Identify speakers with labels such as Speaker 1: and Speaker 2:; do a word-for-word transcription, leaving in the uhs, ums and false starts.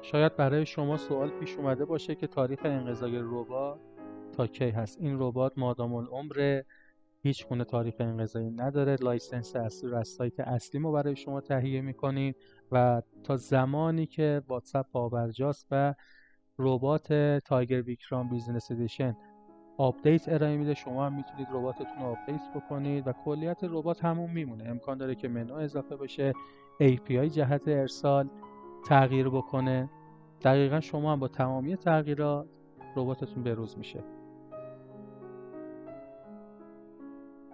Speaker 1: شاید برای شما سوال پیش اومده باشه که تاریخ انقضای ربات تا کی هست. این ربات مادام العمر، هیچ گونه تاریخ انقضایی نداره. لایسنس اصلی رو از سایت اصلی ما برای شما تهیه میکنیم و تا زمانی که واتساپ پابرجاست و ربات تایگر بیکرام بیزنس ادیشن آپدیت ارائه میده، شما هم میتونید رباتتون رو آپدیت بکنید و کلیت ربات همون میمونه. امکان داره که منو اضافه بشه، ای پی آی جهت ارسال تغییر بکنه. دقیقا شما هم با تمامی تغییرات رباتتون بروز میشه.